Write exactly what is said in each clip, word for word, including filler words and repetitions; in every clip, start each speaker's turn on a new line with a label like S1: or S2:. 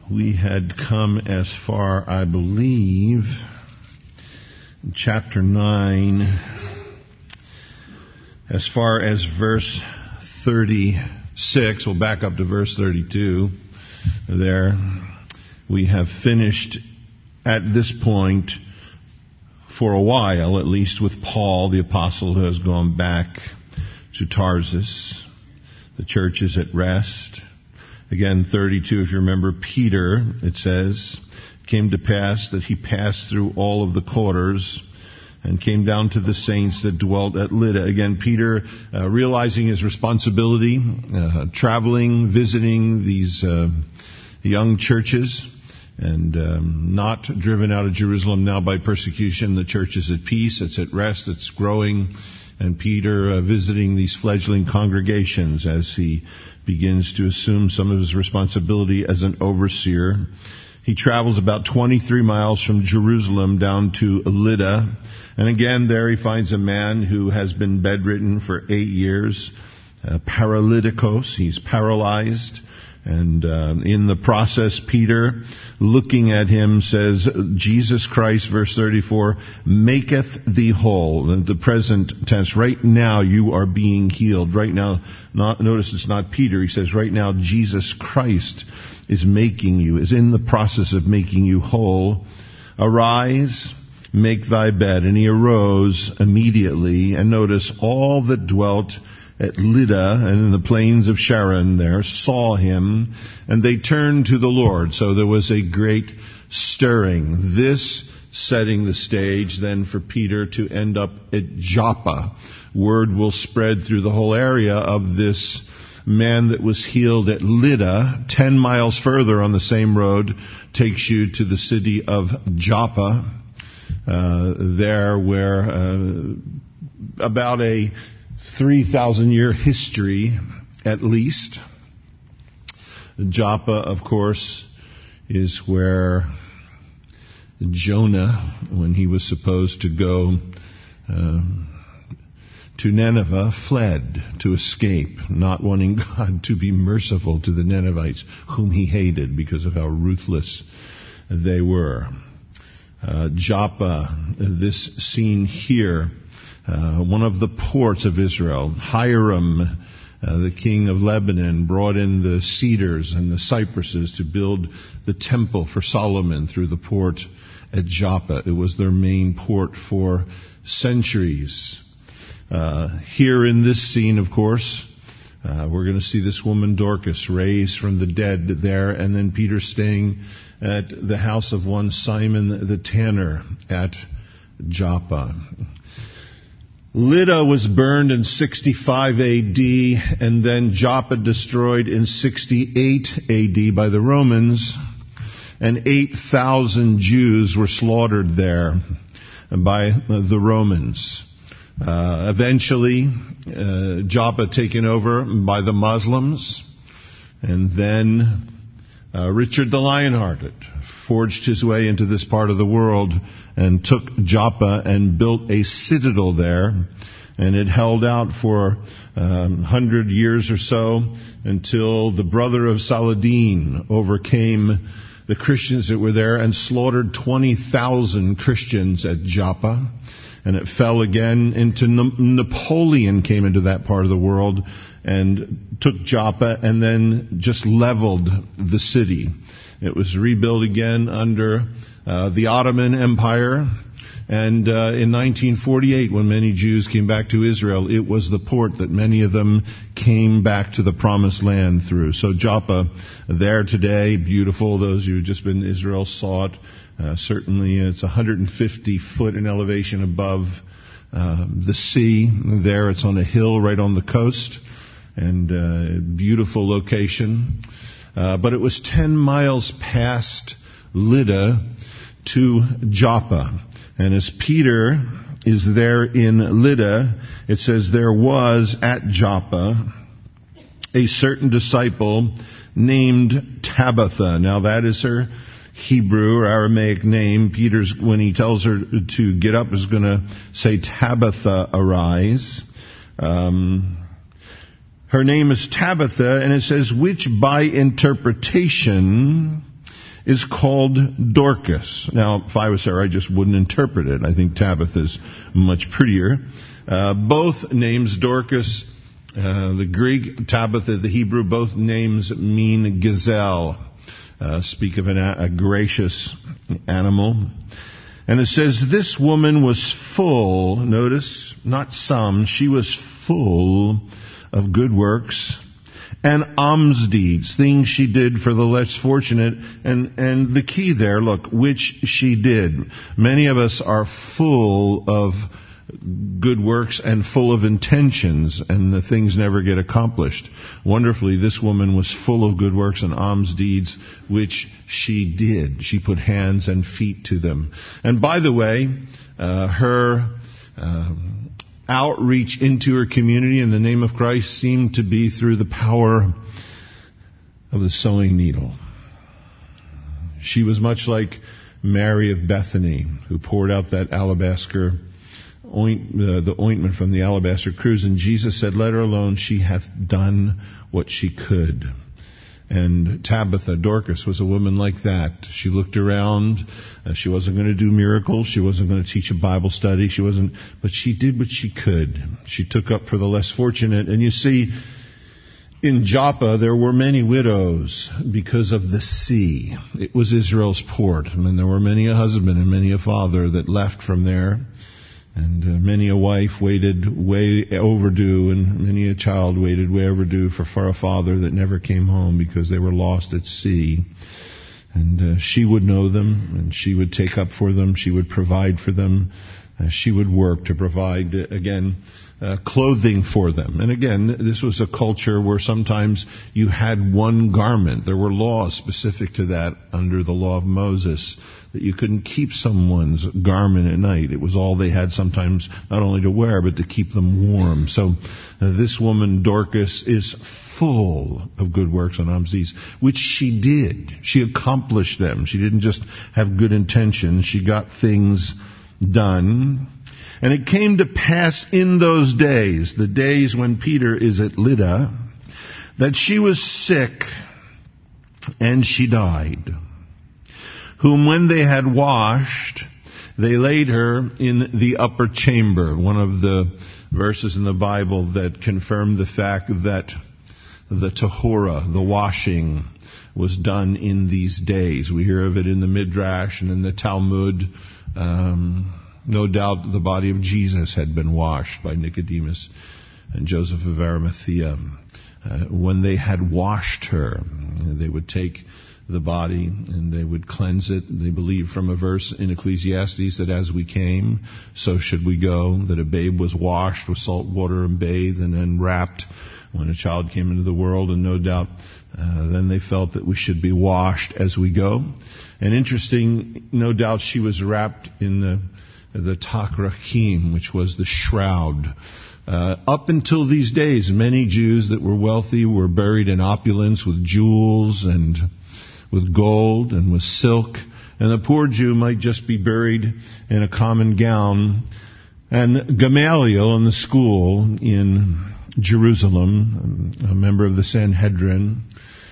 S1: We had come as far, I believe, in chapter nine, as far as verse thirty-six. We'll back up to verse thirty-two. There, we have finished at this point for a while, at least, with Paul, the apostle, who has gone back to Tarsus. The church is at rest. Again, thirty-two, if you remember, Peter, it says, came to pass that he passed through all of the quarters and came down to the saints that dwelt at Lydda. Again, Peter, uh, realizing his responsibility, uh, traveling, visiting these uh, young churches, and um, not driven out of Jerusalem now by persecution. The church is at peace, it's at rest, it's growing. And Peter uh, visiting these fledgling congregations as he begins to assume some of his responsibility as an overseer. He travels about twenty-three miles from Jerusalem down to Lydda. And again, there he finds a man who has been bedridden for eight years, uh, paralyticos. He's paralyzed. And uh, in the process, Peter, looking at him, says, Jesus Christ, verse thirty-four, maketh thee whole. In the present tense, right now you are being healed. Right now, not, notice it's not Peter. He says, right now Jesus Christ is making you, is in the process of making you whole. Arise, make thy bed. And he arose immediately. And notice, all that dwelt at Lydda and in the plains of Sharon there saw him, and they turned to the Lord. So there was a great stirring. This setting the stage then for Peter to end up at Joppa. Word will spread through the whole area of this man that was healed at Lydda. Ten miles further on the same road takes you to the city of Joppa, uh, there where uh, about a three thousand year history, at least. Joppa, of course, is where Jonah, when he was supposed to go uh, to Nineveh, fled to escape, not wanting God to be merciful to the Ninevites, whom he hated because of how ruthless they were. Uh, Joppa, this scene here, Uh, one of the ports of Israel. Hiram, uh, the king of Lebanon, brought in the cedars and the cypresses to build the temple for Solomon through the port at Joppa. It was their main port for centuries. Uh, here in this scene, of course, uh, we're going to see this woman Dorcas raised from the dead there, and then Peter staying at the house of one Simon the tanner at Joppa. Lydda was burned in sixty-five A D, and then Joppa destroyed in sixty-eight A D by the Romans, and eight thousand Jews were slaughtered there by the Romans. Uh, eventually, uh, Joppa taken over by the Muslims, and then uh, Richard the Lionhearted forged his way into this part of the world and took Joppa and built a citadel there. And it held out for um, one hundred years or so until the brother of Saladin overcame the Christians that were there and slaughtered twenty thousand Christians at Joppa. And it fell again into Napoleon came into that part of the world and took Joppa and then just leveled the city. It was rebuilt again under uh, the Ottoman Empire. And uh, in nineteen forty-eight, when many Jews came back to Israel, it was the port that many of them came back to the Promised Land through. So Joppa, there today, beautiful. Those who have just been to Israel saw it. Uh, certainly it's one hundred fifty foot in elevation above uh, the sea. There it's on a hill right on the coast. And uh, beautiful location. Uh, but it was ten miles past Lydda to Joppa. And as Peter is there in Lydda, it says there was at Joppa a certain disciple named Tabitha. Now that is her Hebrew or Aramaic name. Peter's, when he tells her to get up, is going to say Tabitha, arise. Um, her name is Tabitha, and it says, which by interpretation is called Dorcas. Now, if I was her, I just wouldn't interpret it. I think Tabitha's much prettier. Uh, both names, Dorcas, uh, the Greek, Tabitha, the Hebrew, both names mean gazelle. Uh, speak of an, a gracious animal. And it says, this woman was full, notice, not some, she was full of good works and alms deeds, things she did for the less fortunate. And, and the key there, look, which she did. Many of us are full of good works and full of intentions, and the things never get accomplished. Wonderfully, this woman was full of good works and alms deeds, which she did. She put hands and feet to them. And by the way, uh, her uh, outreach into her community in the name of Christ seemed to be through the power of the sewing needle. She was much like Mary of Bethany, who poured out that alabaster Oint, uh, the ointment from the alabaster cruse, and Jesus said, let her alone, she hath done what she could. And Tabitha, Dorcas, was a woman like that. She looked around. Uh, she wasn't going to do miracles. She wasn't going to teach a Bible study. She wasn't, but she did what she could. She took up for the less fortunate. And you see, in Joppa, there were many widows because of the sea. It was Israel's port. I mean, there were many a husband and many a father that left from there. And uh, many a wife waited way overdue, and many a child waited way overdue for, for a father that never came home because they were lost at sea. And uh, she would know them, and she would take up for them. She would provide for them. Uh, she would work to provide, uh, again, uh, clothing for them. And again, this was a culture where sometimes you had one garment. There were laws specific to that under the law of Moses, that you couldn't keep someone's garment at night. It was all they had sometimes, not only to wear, but to keep them warm. So uh, this woman, Dorcas, is full of good works and alms deeds, which she did. She accomplished them. She didn't just have good intentions. She got things done. And it came to pass in those days, the days when Peter is at Lydda, that she was sick and she died. Whom when they had washed, they laid her in the upper chamber. One of the verses in the Bible that confirm the fact that the tahora, the washing, was done in these days. We hear of it in the Midrash and in the Talmud. Um, no doubt the body of Jesus had been washed by Nicodemus and Joseph of Arimathea. Uh, when they had washed her, they would take the body and they would cleanse it. They believe from a verse in Ecclesiastes that as we came, so should we go, that a babe was washed with salt water and bathed and then wrapped when a child came into the world, and no doubt uh, then they felt that we should be washed as we go. And interesting, no doubt she was wrapped in the the takrachim, which was the shroud. Uh, up until these days, many Jews that were wealthy were buried in opulence with jewels and with gold and with silk. And the poor Jew might just be buried in a common gown. And Gamaliel in the school in Jerusalem, a member of the Sanhedrin,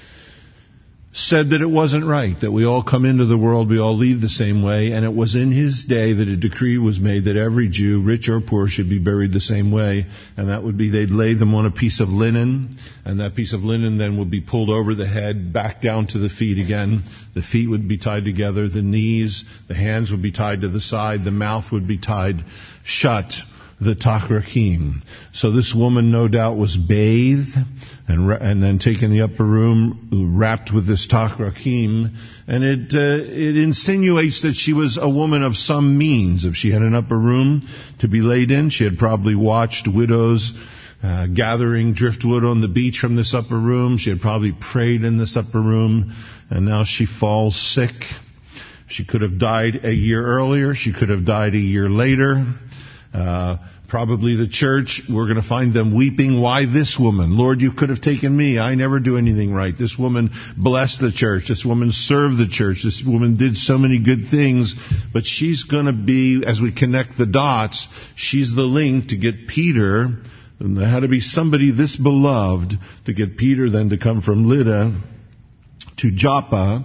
S1: said that it wasn't right, that we all come into the world, we all leave the same way, and it was in his day that a decree was made that every Jew, rich or poor, should be buried the same way, and that would be they'd lay them on a piece of linen, and that piece of linen then would be pulled over the head, back down to the feet again. The feet would be tied together, the knees, the hands would be tied to the side, the mouth would be tied shut, the takrachim. So this woman no doubt was bathed and and then taken in the upper room, wrapped with this takrachim, and it uh, it insinuates that she was a woman of some means. If she had an upper room to be laid in, she had probably watched widows uh, gathering driftwood on the beach from this upper room. She had probably prayed in this upper room, and now she falls sick. She could have died a year earlier. She could have died a year later. Uh, probably the church, we're going to find them weeping. Why this woman? Lord, you could have taken me. I never do anything right. This woman blessed the church. This woman served the church. This woman did so many good things. But she's going to be, as we connect the dots, she's the link to get Peter. And there had to be somebody this beloved to get Peter then to come from Lydda to Joppa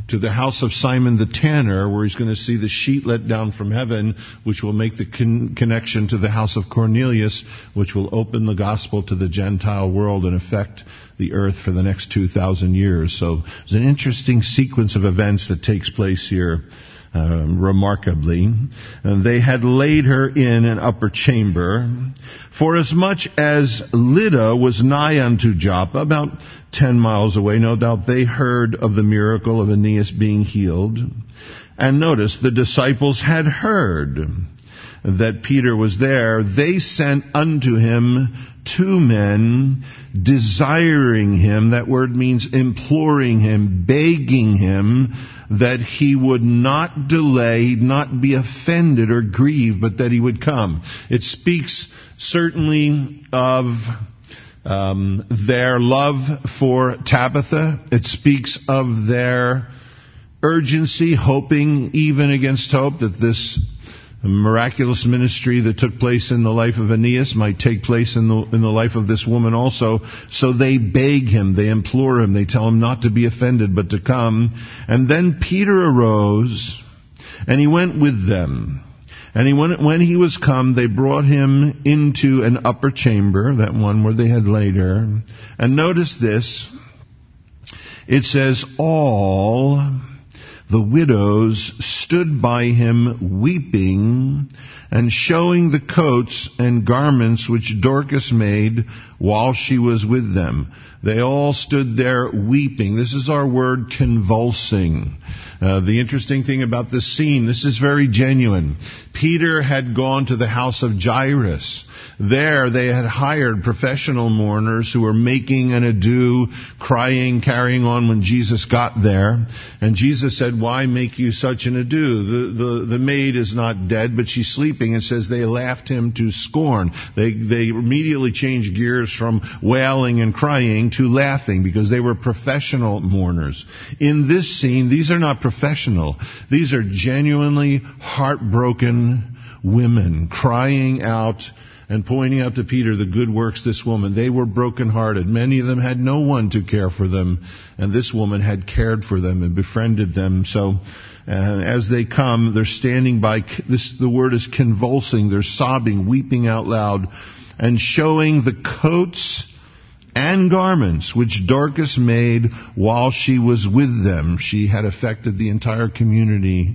S1: to the house of Simon the tanner, where he's going to see the sheet let down from heaven, which will make the con- connection to the house of Cornelius, which will open the gospel to the Gentile world and affect the earth for the next two thousand years. So there's an interesting sequence of events that takes place here. Um, remarkably, and they had laid her in an upper chamber, for as much as Lydda was nigh unto Joppa, about ten miles away. No doubt they heard of the miracle of Aeneas being healed. And notice, the disciples had heard that Peter was there. They sent unto him two men, desiring him, that word means imploring him, begging him, that he would not delay, not be offended or grieved, but that he would come. It speaks certainly of um, their love for Tabitha. It speaks of their urgency, hoping even against hope that this miraculous ministry that took place in the life of Aeneas might take place in the in the life of this woman also. So they beg him, they implore him, they tell him not to be offended, but to come. And then Peter arose, and he went with them. And he went, when he was come, they brought him into an upper chamber, that one where they had laid her. And notice this, it says, all the widows stood by him weeping, and showing the coats and garments which Dorcas made while she was with them. They all stood there weeping. This is our word, convulsing. Uh, the interesting thing about this scene, this is very genuine. Peter had gone to the house of Jairus. There they had hired professional mourners who were making an ado, crying, carrying on when Jesus got there. And Jesus said, why make you such an ado? The, the, the maid is not dead, but she's sleeping. It says they laughed him to scorn. They, they immediately changed gears from wailing and crying to laughing, because they were professional mourners. In this scene, these are not professional. These are genuinely heartbroken women crying out and pointing out to Peter the good works this woman. They were brokenhearted. Many of them had no one to care for them, and this woman had cared for them and befriended them. So uh, as they come, they're standing by. This, the word is convulsing. They're sobbing, weeping out loud, and showing the coats and garments which Dorcas made while she was with them. She had affected the entire community,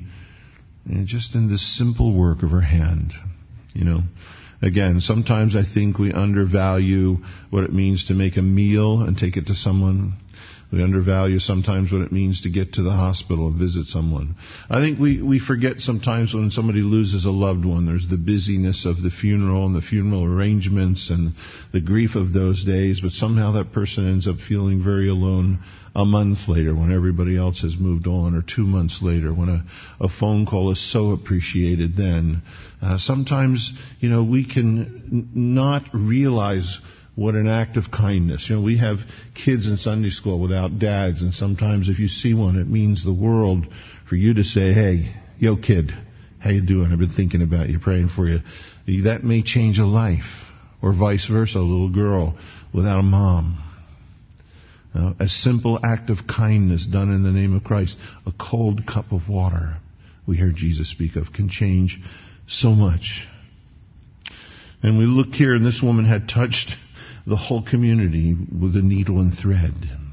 S1: and just in this simple work of her hand, you know. Again, sometimes I think we undervalue what it means to make a meal and take it to someone. We undervalue sometimes what it means to get to the hospital and visit someone. I think we, we forget sometimes when somebody loses a loved one, there's the busyness of the funeral and the funeral arrangements and the grief of those days, but somehow that person ends up feeling very alone a month later when everybody else has moved on, or two months later when a, a phone call is so appreciated then. Uh, sometimes, you know, we can n- not realize what an act of kindness. You know, we have kids in Sunday school without dads, and sometimes if you see one, it means the world for you to say, hey, yo kid, how you doing? I've been thinking about you, praying for you. That may change a life, or vice versa, a little girl without a mom. Uh, a simple act of kindness done in the name of Christ, a cold cup of water, we hear Jesus speak of, can change so much. And we look here, and this woman had touched the whole community with a needle and thread.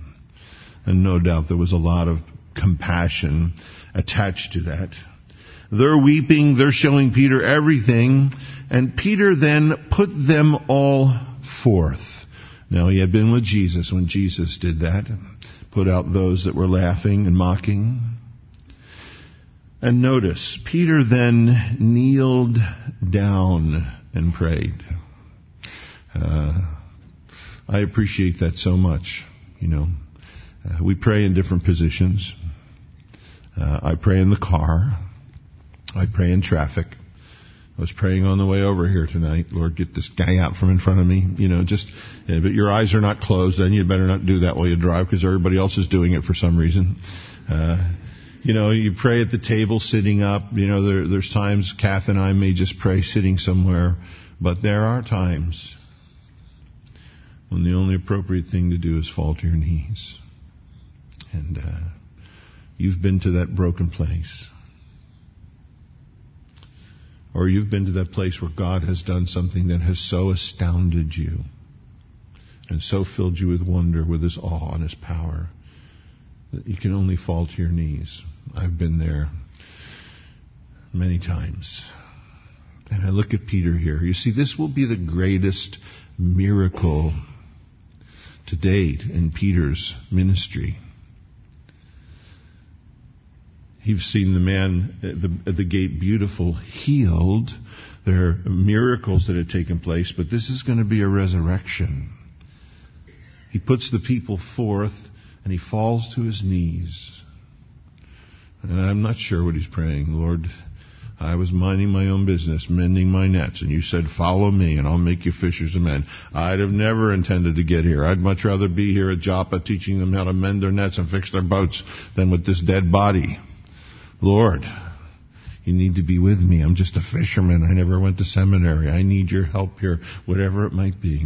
S1: And no doubt there was a lot of compassion attached to that. They're weeping, they're showing Peter everything, and Peter then put them all forth. Now, he had been with Jesus when Jesus did that, put out those that were laughing and mocking. And notice, Peter then kneeled down and prayed. Uh, I appreciate that so much. You know, uh, we pray in different positions. Uh, I pray in the car. I pray in traffic. I was praying on the way over here tonight. Lord, get this guy out from in front of me. You know, just, yeah, but your eyes are not closed, then you better not do that while you drive, because everybody else is doing it for some reason. Uh, you know, you pray at the table sitting up. You know, there, there's times Kath and I may just pray sitting somewhere, but there are times when the only appropriate thing to do is fall to your knees and uh, you've been to that broken place. Or you've been to that place where God has done something that has so astounded you and so filled you with wonder, with His awe and His power, that you can only fall to your knees. I've been there many times. And I look at Peter here. You see, this will be the greatest miracle to date in Peter's ministry. You've seen the man at the, at the gate beautiful healed. There are miracles that have taken place, but this is going to be a resurrection. He puts the people forth and he falls to his knees. And I'm not sure what he's praying. Lord, I was minding my own business, mending my nets, and you said, follow me and I'll make you fishers of men. I'd have never intended to get here. I'd much rather be here at Joppa teaching them how to mend their nets and fix their boats than with this dead body. Lord, you need to be with me. I'm just a fisherman. I never went to seminary. I need your help here, whatever it might be.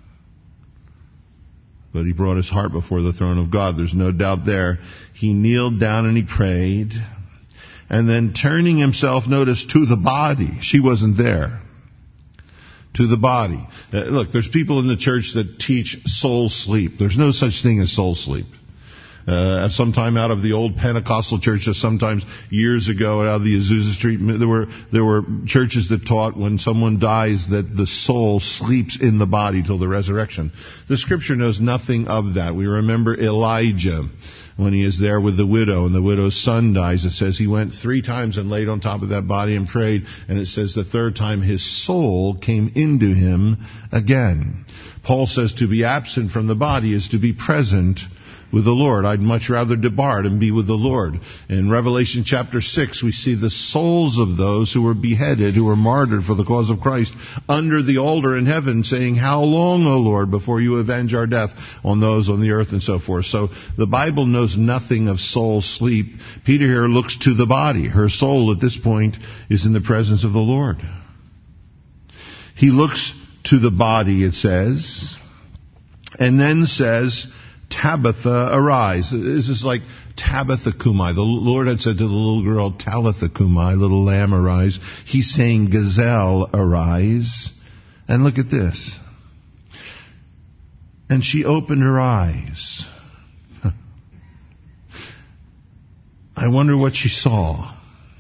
S1: But he brought his heart before the throne of God. There's no doubt there. He kneeled down and he prayed. And then turning himself, notice, to the body. She wasn't there. To the body. Uh, look, there's people in the church that teach soul sleep. There's no such thing as soul sleep. Uh, sometime out of the old Pentecostal churches, sometimes years ago out of the Azusa Street, there were there were churches that taught when someone dies that the soul sleeps in the body till the resurrection. The Scripture knows nothing of that. We remember Elijah when he is there with the widow, and the widow's son dies. It says he went three times and laid on top of that body and prayed, and it says the third time his soul came into him again. Paul says to be absent from the body is to be present with the Lord. I'd much rather depart and be with the Lord. In Revelation chapter six, we see the souls of those who were beheaded, who were martyred for the cause of Christ, under the altar in heaven, saying, how long, O Lord, before you avenge our death on those on the earth, and so forth. So the Bible knows nothing of soul sleep. Peter here looks to the body. Her soul at this point is in the presence of the Lord. He looks to the body, it says, and then says, Tabitha, arise. This is like Tabitha Kumai. The Lord had said to the little girl, Talitha Kumai, little lamb, arise. He's saying, gazelle, arise. And look at this. And she opened her eyes. I wonder what she saw.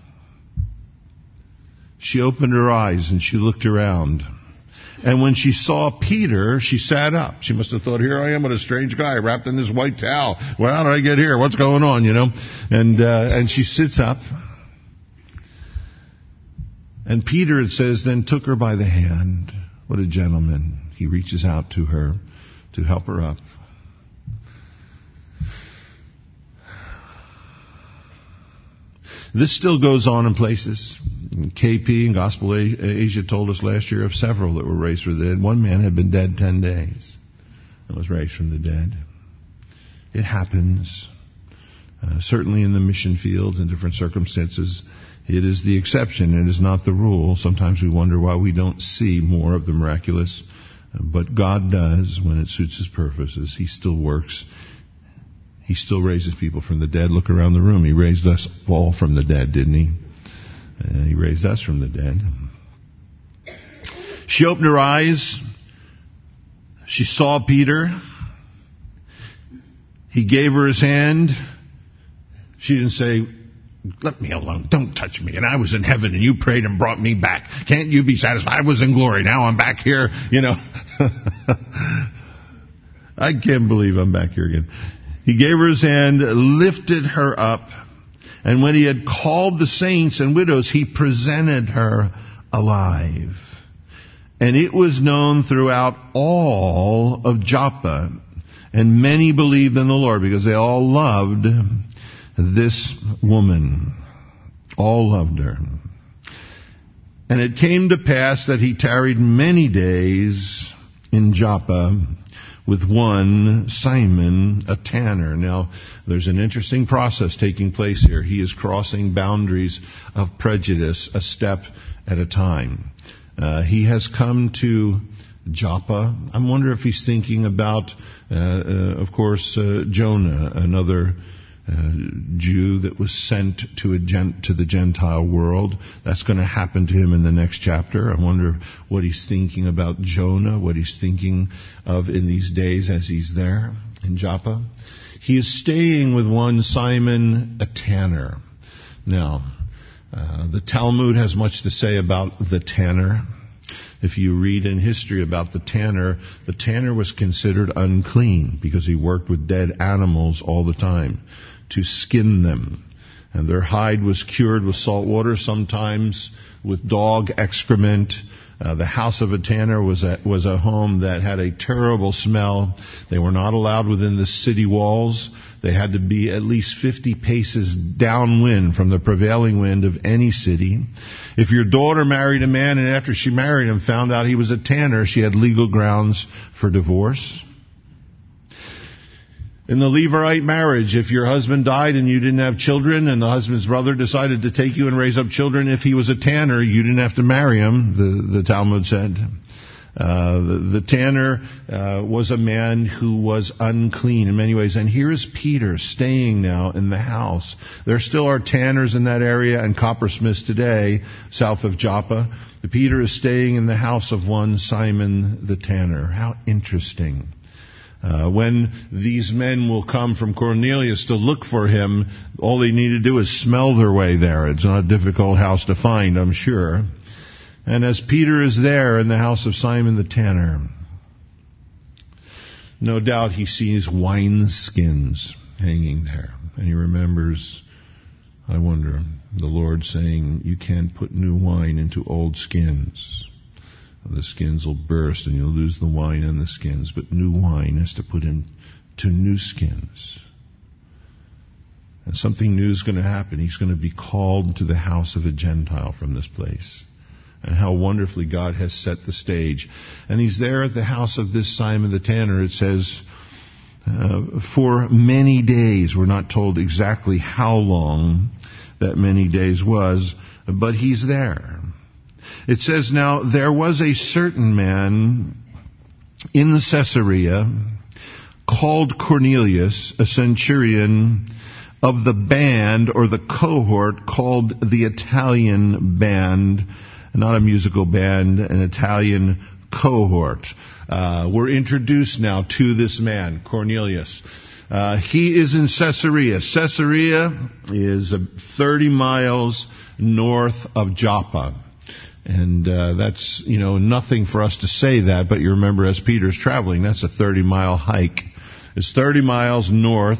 S1: She opened her eyes and she looked around. And when she saw Peter, she sat up. She must have thought, here I am with a strange guy wrapped in this white towel. Well, how did I get here? What's going on, you know? And uh, and she sits up. And Peter, it says, then took her by the hand. What a gentleman. He reaches out to her to help her up. This still goes on in places. K P and Gospel Asia told us last year of several that were raised from the dead. One man had been dead ten days and was raised from the dead. It happens. Uh, certainly in the mission field, in different circumstances, it is the exception. It is not the rule. Sometimes we wonder why we don't see more of the miraculous. Uh, but God does when it suits His purposes. He still works. He still raises people from the dead. Look around the room. He raised us all from the dead, didn't He? Uh, he raised us from the dead. She opened her eyes. She saw Peter. He gave her his hand. She didn't say, let me alone. Don't touch me. And I was in heaven and you prayed and brought me back. Can't you be satisfied? I was in glory. Now I'm back here. You know. I can't believe I'm back here again. He gave her his hand, lifted her up, and when he had called the saints and widows, he presented her alive. And it was known throughout all of Joppa, and many believed in the Lord because they all loved this woman. All loved her. And it came to pass that he tarried many days in Joppa with one Simon, a tanner. Now, there's an interesting process taking place here. He is crossing boundaries of prejudice a step at a time. Uh, he has come to Joppa. I wonder if he's thinking about, uh, uh, of course, uh, Jonah, another uh, Jew that was sent to a gent, to the Gentile world. That's going to happen to him in the next chapter. I wonder what he's thinking about Jonah, what he's thinking of in these days as he's there in Joppa. He is staying with one Simon a tanner. Now, uh, the Talmud has much to say about the tanner. If you read in history about the tanner, the tanner was considered unclean because he worked with dead animals all the time to skin them. And their hide was cured with salt water, sometimes with dog excrement. Uh, the house of a tanner was a, was a home that had a terrible smell. They were not allowed within the city walls. They had to be at least fifty paces downwind from the prevailing wind of any city. If your daughter married a man and after she married him found out he was a tanner, she had legal grounds for divorce. In the Levirate marriage, if your husband died and you didn't have children and the husband's brother decided to take you and raise up children, if he was a tanner, you didn't have to marry him, the, the Talmud said. Uh, the, the tanner uh, was a man who was unclean in many ways. And here is Peter staying now in the house. There still are tanners in that area and coppersmiths today, south of Joppa. Peter is staying in the house of one Simon the tanner. How interesting. Uh, when these men will come from Cornelius to look for him, all they need to do is smell their way there. It's not a difficult house to find, I'm sure. And as Peter is there in the house of Simon the tanner, no doubt he sees wineskins hanging there. And he remembers, I wonder, the Lord saying, you can't put new wine into old skins. The skins will burst and you'll lose the wine and the skins. But new wine has to put into new skins. And something new is going to happen. He's going to be called to the house of a Gentile from this place. And how wonderfully God has set the stage. And he's there at the house of this Simon the tanner. It says, uh, for many days. We're not told exactly how long that many days was, but he's there. It says, now there was a certain man in Caesarea called Cornelius, a centurion of the band or the cohort called the Italian band. Not a musical band, an Italian cohort. Uh, we're introduced now to this man, Cornelius. Uh, he is in Caesarea. Caesarea is thirty miles north of Joppa. And uh, that's, you know, nothing for us to say that, but you remember as Peter's traveling, that's a thirty-mile hike. It's thirty miles north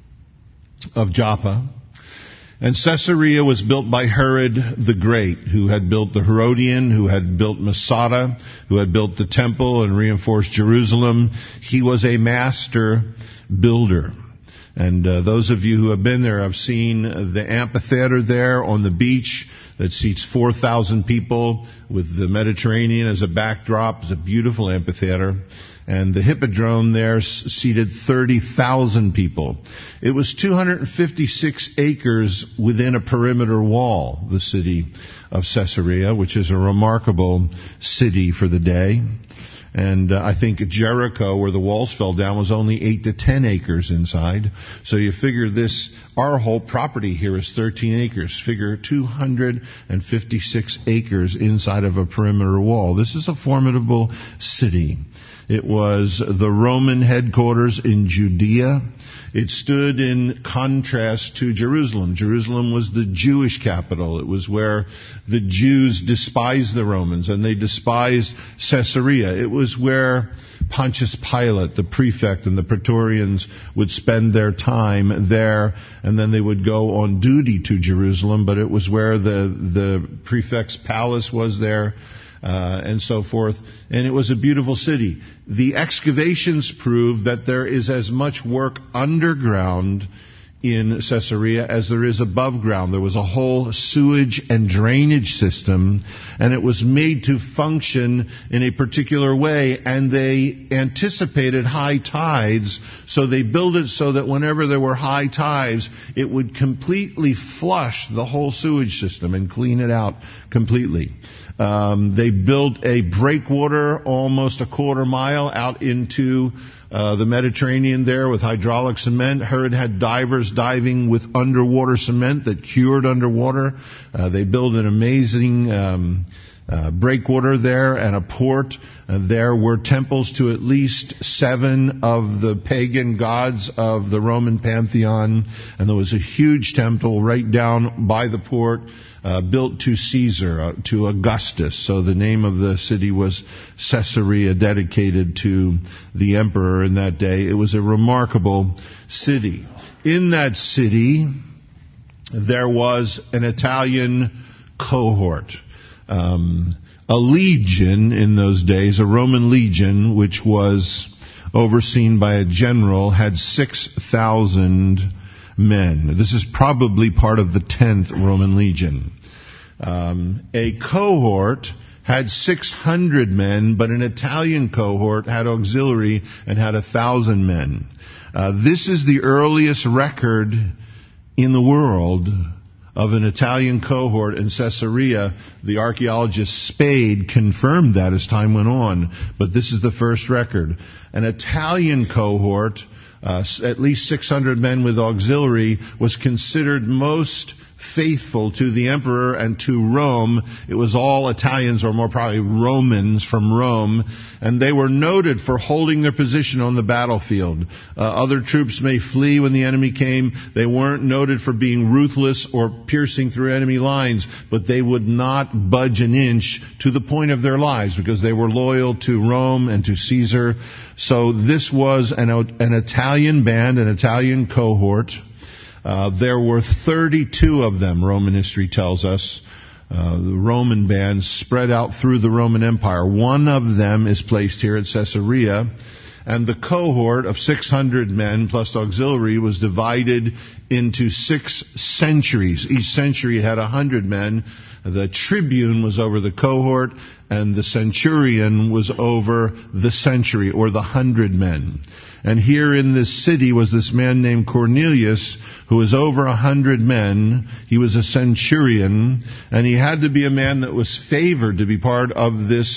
S1: of Joppa. And Caesarea was built by Herod the Great, who had built the Herodian, who had built Masada, who had built the temple and reinforced Jerusalem. He was a master builder. And uh, those of you who have been there have seen the amphitheater there on the beach that seats four thousand people with the Mediterranean as a backdrop. It's a beautiful amphitheater. And the Hippodrome there seated thirty thousand people. It was two hundred fifty-six acres within a perimeter wall, the city of Caesarea, which is a remarkable city for the day. And uh, I think Jericho, where the walls fell down, was only eight to ten acres inside. So you figure this, our whole property here is thirteen acres. Figure two hundred fifty-six acres inside of a perimeter wall. This is a formidable city. It was the Roman headquarters in Judea. It stood in contrast to Jerusalem. Jerusalem was the Jewish capital. It was where the Jews despised the Romans, and they despised Caesarea. It was where Pontius Pilate, the prefect, and the praetorians would spend their time there, and then they would go on duty to Jerusalem, but it was where the, the prefect's palace was there. Uh, and so forth. And it was a beautiful city. The excavations prove that there is as much work underground in Caesarea as there is above ground. There was a whole sewage and drainage system, and it was made to function in a particular way, and they anticipated high tides, so they built it so that whenever there were high tides, it would completely flush the whole sewage system and clean it out completely. Um, they built a breakwater almost a quarter mile out into uh, the Mediterranean there with hydraulic cement. Herod had divers diving with underwater cement that cured underwater. Uh, they built an amazing um, uh, breakwater there and a port. Uh, there were temples to at least seven of the pagan gods of the Roman pantheon, and there was a huge temple right down by the port, uh, built to Caesar, uh, to Augustus. So the name of the city was Caesarea, dedicated to the emperor in that day. It was a remarkable city. In that city, there was an Italian cohort. Um, a legion in those days, a Roman legion, which was overseen by a general, had six thousand men. This is probably part of the tenth Roman legion. Um, a cohort had six hundred men, but an Italian cohort had auxiliary and had one thousand men. Uh, this is the earliest record in the world of an Italian cohort in Caesarea. The archaeologist Spade confirmed that as time went on, but this is the first record. An Italian cohort, uh, at least six hundred men with auxiliary, was considered most faithful to the emperor and to Rome. It was all Italians, or more probably Romans from Rome, and they were noted for holding their position on the battlefield. Uh, other troops may flee when the enemy came. They weren't noted for being ruthless or piercing through enemy lines, but they would not budge an inch to the point of their lives because they were loyal to Rome and to Caesar. So this was an, an Italian band, an Italian cohort. Uh, there were thirty-two of them, Roman history tells us. Uh, the Roman bands spread out through the Roman Empire. One of them is placed here at Caesarea, and the cohort of six hundred men plus auxiliary was divided into six centuries. Each century had one hundred men. The tribune was over the cohort, and the centurion was over the century, or the hundred men. And here in this city was this man named Cornelius, who was over a hundred men. He was a centurion, and he had to be a man that was favored to be part of this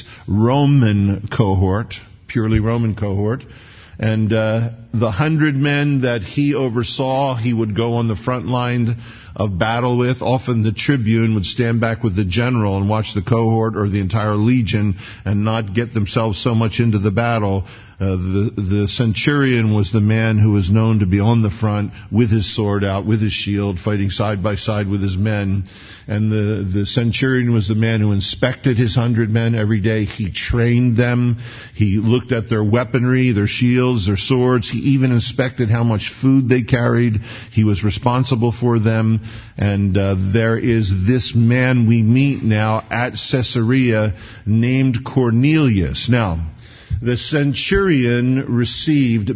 S1: Roman cohort, purely Roman cohort. And uh, the hundred men that he oversaw, he would go on the front line of battle with. Often the tribune would stand back with the general and watch the cohort or the entire legion and not get themselves so much into the battle. Uh, the, the centurion was the man who was known to be on the front with his sword out, with his shield, fighting side by side with his men. And the, the centurion was the man who inspected his hundred men every day. He trained them. He looked at their weaponry, their shields, their swords. He even inspected how much food they carried. He was responsible for them. And uh, there is this man we meet now at Caesarea named Cornelius. Now, the centurion received,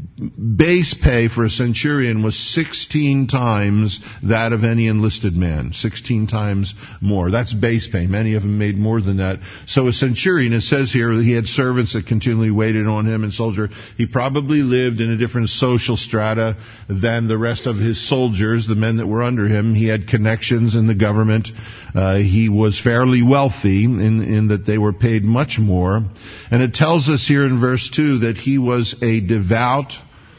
S1: base pay for a centurion was sixteen times that of any enlisted man. sixteen times more. That's base pay. Many of them made more than that. So a centurion, it says here, he had servants that continually waited on him and soldier. He probably lived in a different social strata than the rest of his soldiers, the men that were under him. He had connections in the government. Uh, he was fairly wealthy in, in that they were paid much more. And it tells us here in verse two that he was a devout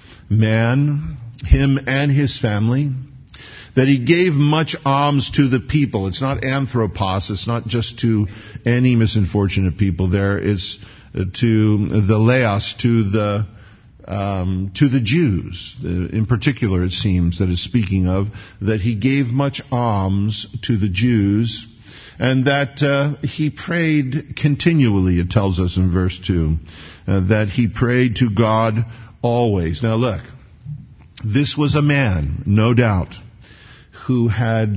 S1: man, him and his family, that he gave much alms to the people. It's not anthropos, it's not just to any misfortunate people. There is to the laos, to the Um, to the Jews, uh, in particular, it seems that is speaking of, that he gave much alms to the Jews, and that uh, he prayed continually, it tells us in verse two, uh, that he prayed to God always. Now look, this was a man, no doubt, who had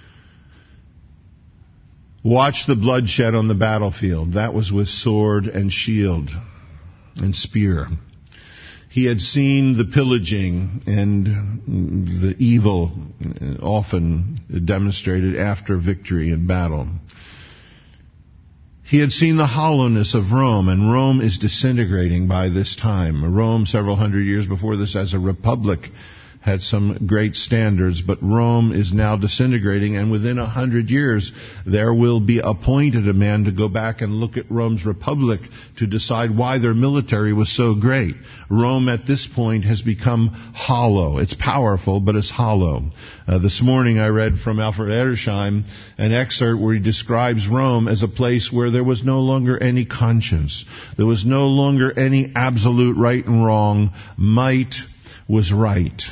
S1: watched the bloodshed on the battlefield. That was with sword and shield and spear. He had seen the pillaging and the evil often demonstrated after victory in battle. He had seen the hollowness of Rome, and Rome is disintegrating by this time. Rome, several hundred years before this, as a republic, had some great standards, but Rome is now disintegrating, and within a hundred years there will be appointed a man to go back and look at Rome's republic to decide why their military was so great. Rome at this point has become hollow. It's powerful, but it's hollow. Uh, this morning I read from Alfred Edersheim an excerpt where he describes Rome as a place where there was no longer any conscience. There was no longer any absolute right and wrong. Might was right.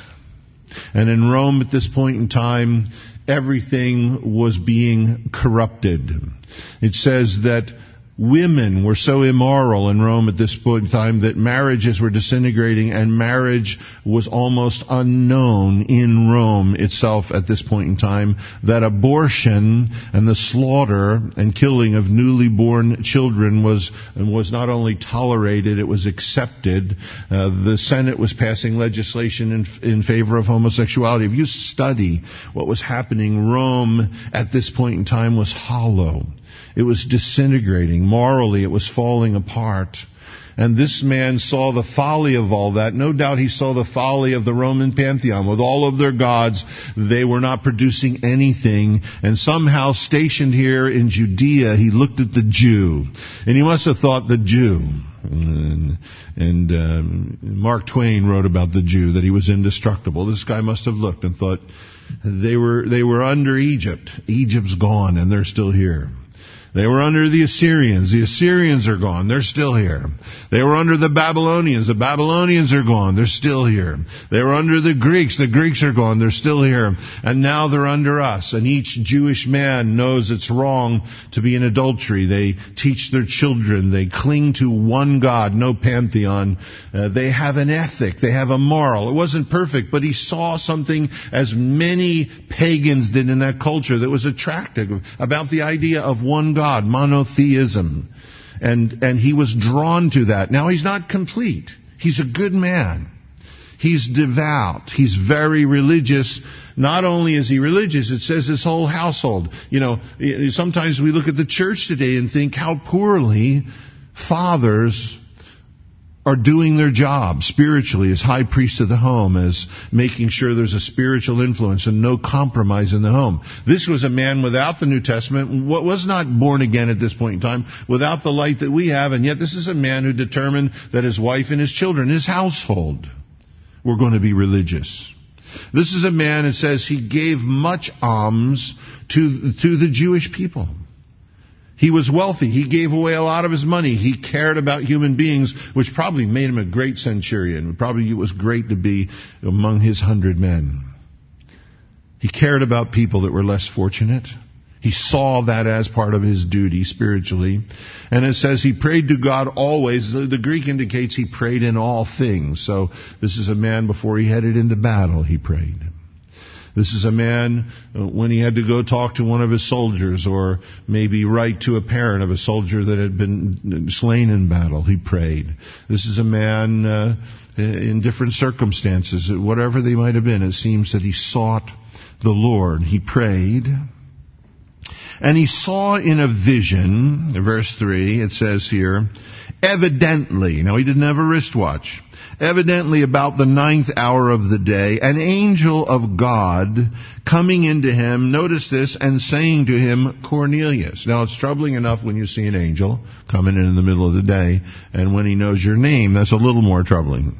S1: And in Rome at this point in time, everything was being corrupted. It says that women were so immoral in Rome at this point in time that marriages were disintegrating, and marriage was almost unknown in Rome itself at this point in time, that abortion and the slaughter and killing of newly born children was was not only tolerated, it was accepted. Uh, the Senate was passing legislation in, in favor of homosexuality. If you study what was happening, Rome at this point in time was hollow. It was disintegrating. Morally, it was falling apart. And this man saw the folly of all that. No doubt he saw the folly of the Roman pantheon. With all of their gods, they were not producing anything. And somehow, stationed here in Judea, he looked at the Jew. And he must have thought the Jew. And, and um, Mark Twain wrote about the Jew, that he was indestructible. This guy must have looked and thought, they were, they were under Egypt. Egypt's gone, and they're still here. They were under the Assyrians. The Assyrians are gone. They're still here. They were under the Babylonians. The Babylonians are gone. They're still here. They were under the Greeks. The Greeks are gone. They're still here. And now they're under us. And each Jewish man knows it's wrong to be in adultery. They teach their children. They cling to one God, no pantheon. Uh, they have an ethic. They have a moral. It wasn't perfect, but he saw something, as many pagans did in that culture, that was attractive about the idea of one God. God, monotheism. And, and he was drawn to that. Now, he's not complete. He's a good man. He's devout. He's very religious. Not only is he religious, it says his whole household. You know, sometimes we look at the church today and think how poorly fathers are doing their job spiritually as high priest of the home, as making sure there's a spiritual influence and no compromise in the home. This was a man without the New Testament, was not born again at this point in time, without the light that we have, and yet this is a man who determined that his wife and his children, his household, were going to be religious. This is a man, it says, he gave much alms to, to the Jewish people. He was wealthy. He gave away a lot of his money. He cared about human beings, which probably made him a great centurion. Probably it was great to be among his hundred men. He cared about people that were less fortunate. He saw that as part of his duty spiritually. And it says he prayed to God always. The, the Greek indicates he prayed in all things. So this is a man before he headed into battle, he prayed. This is a man, uh, when he had to go talk to one of his soldiers, or maybe write to a parent of a soldier that had been slain in battle, he prayed. This is a man uh, in different circumstances, whatever they might have been, it seems that he sought the Lord. He prayed. And he saw in a vision, verse three, it says here, evidently, now he didn't have a wristwatch, evidently about the ninth hour of the day, an angel of God coming into him, notice this, and saying to him, Cornelius. Now it's troubling enough when you see an angel coming in in the middle of the day, and when he knows your name, that's a little more troubling.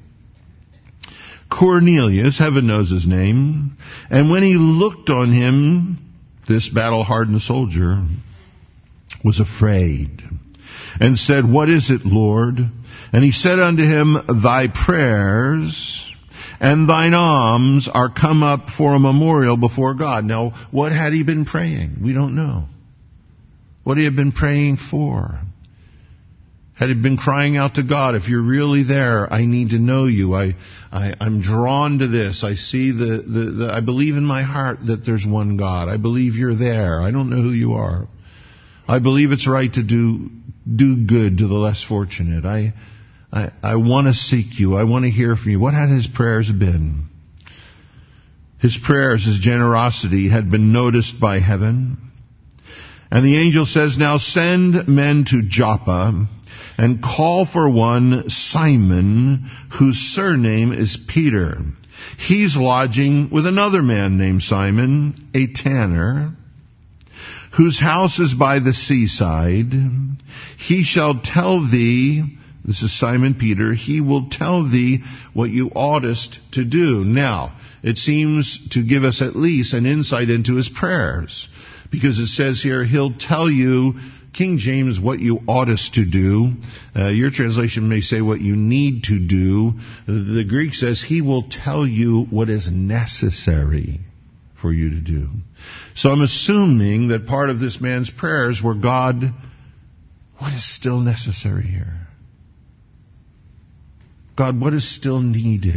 S1: Cornelius, heaven knows his name, and when he looked on him, this battle-hardened soldier was afraid, and said, What is it, Lord? And he said unto him, Thy prayers and thine alms are come up for a memorial before God. Now, what had he been praying? We don't know. What had he been praying for? Had he been crying out to God, if you're really there, I need to know you. I, I, I'm drawn to this. I see the, the, the, I believe in my heart that there's one God. I believe you're there. I don't know who you are. I believe it's right to do, do good to the less fortunate. I, I, I want to seek you. I want to hear from you. What had his prayers been? His prayers, his generosity had been noticed by heaven. And the angel says, Now send men to Joppa and call for one Simon, whose surname is Peter. He's lodging with another man named Simon, a tanner, whose house is by the seaside. He shall tell thee," this is Simon Peter, "he will tell thee what you oughtest to do." Now, it seems to give us at least an insight into his prayers, because it says here, he'll tell you, King James, what you oughtest to do. Uh, your translation may say what you need to do. The Greek says he will tell you what is necessary for you to do. So I'm assuming that part of this man's prayers were, God, what is still necessary here? God, what is still needed?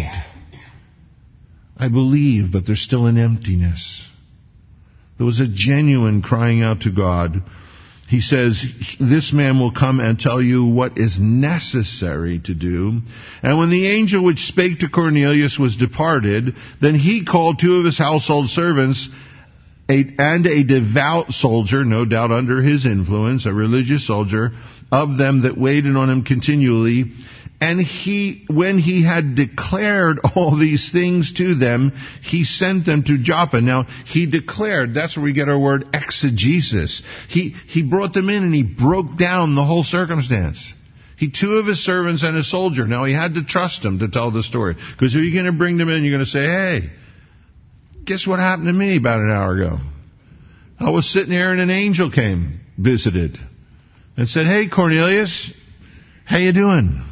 S1: I believe, but there's still an emptiness. There was a genuine crying out to God. He says, this man will come and tell you what is necessary to do. And when the angel which spake to Cornelius was departed, then he called two of his household servants, a, and a devout soldier, no doubt under his influence, a religious soldier, of them that waited on him continually. And he, when he had declared all these things to them, he sent them to Joppa. Now, he declared, that's where we get our word exegesis. He, he brought them in and he broke down the whole circumstance. He, two of his servants and a soldier. Now, he had to trust them to tell the story. Because if you're going to bring them in, you're going to say, hey, guess what happened to me about an hour ago? I was sitting here and an angel came, visited, and said, hey, Cornelius, how you doing?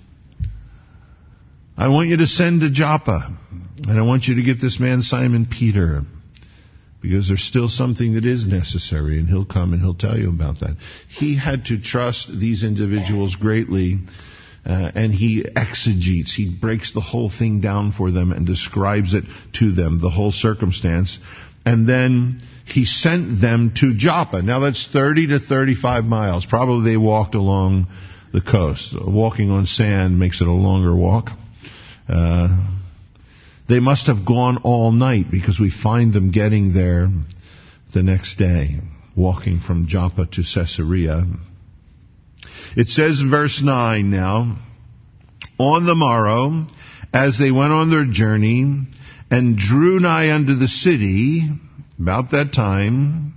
S1: I want you to send to Joppa, and I want you to get this man Simon Peter, because there's still something that is necessary, and he'll come and he'll tell you about that. He had to trust these individuals greatly, uh, and he exegetes. He breaks the whole thing down for them and describes it to them, the whole circumstance. And then he sent them to Joppa. Now that's thirty to thirty-five miles. Probably they walked along the coast. Walking on sand makes it a longer walk. Uh, they must have gone all night, because we find them getting there the next day, walking from Joppa to Caesarea. It says in verse nine now, on the morrow, as they went on their journey and drew nigh unto the city, about that time,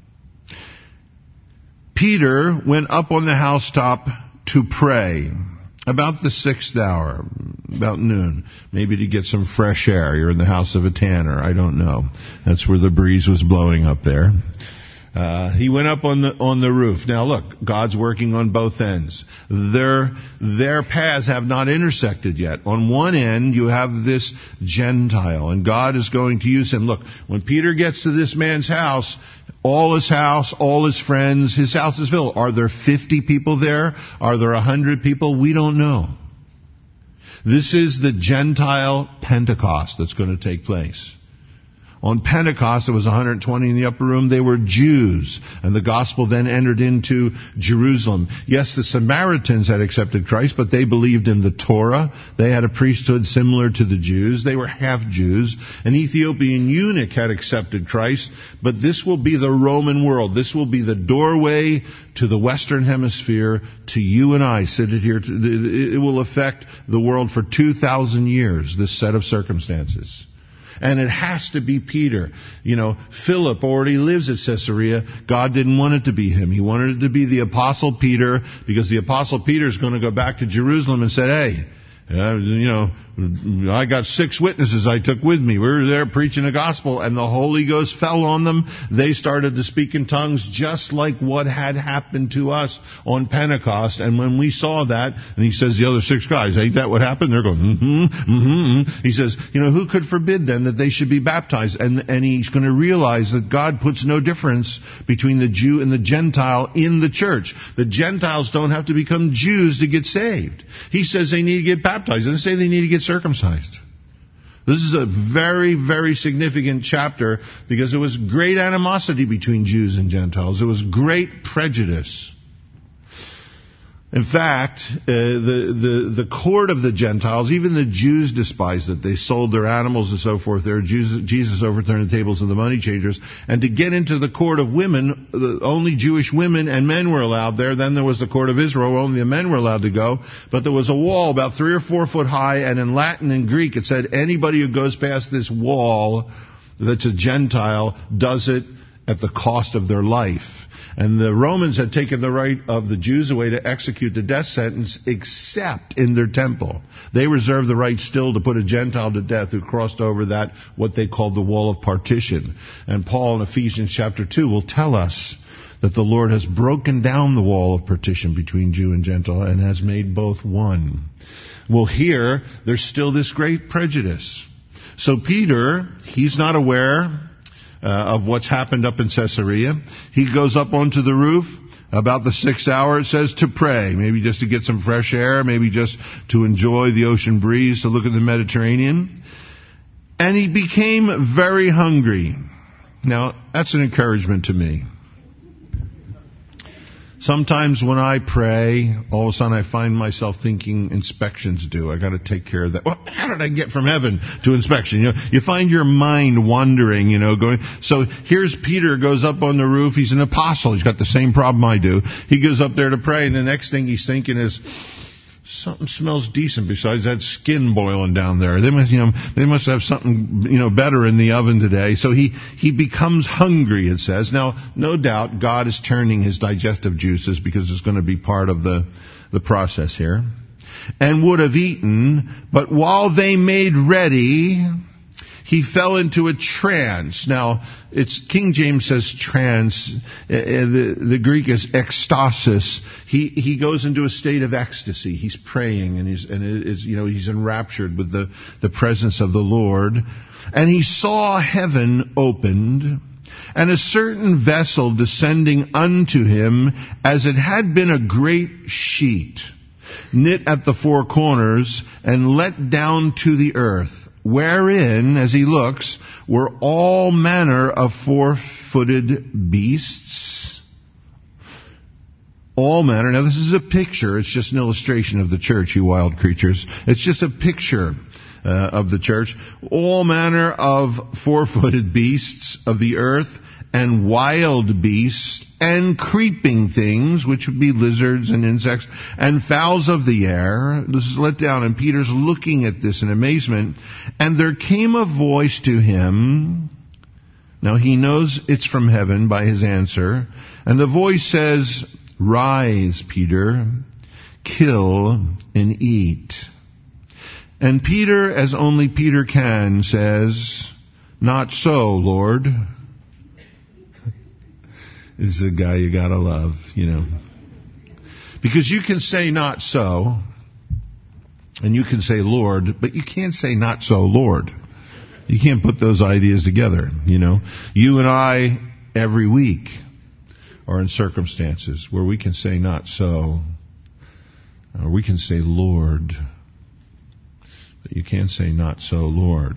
S1: Peter went up on the housetop to pray. About the sixth hour, about noon, maybe to get some fresh air. You're in the house of a tanner, I don't know. That's where the breeze was blowing up there. Uh, he went up on the on the roof. Now look, God's working on both ends. Their their paths have not intersected yet. On one end, you have this Gentile, and God is going to use him. Look, when Peter gets to this man's house, all his house, all his friends, his house is filled. Are there fifty people there? Are there one hundred people? We don't know. This is the Gentile Pentecost that's going to take place. On Pentecost, there was one hundred twenty in the upper room. They were Jews. And the gospel then entered into Jerusalem. Yes, the Samaritans had accepted Christ, but they believed in the Torah. They had a priesthood similar to the Jews. They were half Jews. An Ethiopian eunuch had accepted Christ. But this will be the Roman world. This will be the doorway to the Western Hemisphere, to you and I seated here. It will affect the world for two thousand years, this set of circumstances. And it has to be Peter. You know, Philip already lives at Caesarea. God didn't want it to be him. He wanted it to be the Apostle Peter, because the Apostle Peter is going to go back to Jerusalem and say, hey, uh, you know, I got six witnesses I took with me. We were there preaching the gospel, and the Holy Ghost fell on them. They started to speak in tongues, just like what had happened to us on Pentecost. And when we saw that, and he says, the other six guys, ain't that what happened? They're going, mm-hmm, mm-hmm, mm-hmm. He says, you know, who could forbid then that they should be baptized? And, and he's going to realize that God puts no difference between the Jew and the Gentile in the church. The Gentiles don't have to become Jews to get saved. He says they need to get baptized. He doesn't say they need to get circumcised. This is a very, very significant chapter, because there was great animosity between Jews and Gentiles. There was great prejudice. In fact, uh, the, the, the court of the Gentiles, even the Jews despised it. They sold their animals and so forth there. Jesus, Jesus overturned the tables of the money changers. And to get into the court of women, the, only Jewish women and men were allowed there. Then there was the court of Israel, where only the men were allowed to go. But there was a wall about three or four foot high, and in Latin and Greek it said anybody who goes past this wall that's a Gentile does it at the cost of their life. And the Romans had taken the right of the Jews away to execute the death sentence, except in their temple. They reserved the right still to put a Gentile to death who crossed over that, what they called the wall of partition. And Paul in Ephesians chapter two will tell us that the Lord has broken down the wall of partition between Jew and Gentile and has made both one. Well, here, there's still this great prejudice. So Peter, he's not aware Uh, of what's happened up in Caesarea. He goes up onto the roof about the sixth hour, it says, to pray. Maybe just to get some fresh air, maybe just to enjoy the ocean breeze, to look at the Mediterranean. And he became very hungry. Now, that's an encouragement to me. Sometimes when I pray, all of a sudden I find myself thinking inspection's due. I got to take care of that. Well, how did I get from heaven to inspection? You know, you find your mind wandering, you know, going. So here's Peter goes up on the roof. He's an apostle. He's got the same problem I do. He goes up there to pray, and the next thing he's thinking is, something smells decent besides that skin boiling down there. They must, you know, they must have something, you know, better in the oven today. So he, he becomes hungry, it says. Now, no doubt God is turning his digestive juices because it's going to be part of the, the process here. And would have eaten, but while they made ready, he fell into a trance. Now, it's King James says trance. Uh, the, the Greek is ekstasis. He he goes into a state of ecstasy. He's praying, and he's and it is you know he's enraptured with the the presence of the Lord. And he saw heaven opened, and a certain vessel descending unto him, as it had been a great sheet, knit at the four corners, and let down to the earth, wherein, as he looks, were all manner of four-footed beasts. All manner. Now, this is a picture. It's just an illustration of the church, you wild creatures. It's just a picture uh, of the church. All manner of four-footed beasts of the earth, and wild beasts, and creeping things, which would be lizards and insects, and fowls of the air. This is let down, and Peter's looking at this in amazement. And there came a voice to him. Now he knows it's from heaven by his answer. And the voice says, "Rise, Peter, kill and eat." And Peter, as only Peter can, says, "Not so, Lord." This is a guy you gotta love, you know. Because you can say not so, and you can say Lord, but you can't say not so, Lord. You can't put those ideas together, you know. You and I, every week, are in circumstances where we can say not so, or we can say Lord, but you can't say not so, Lord.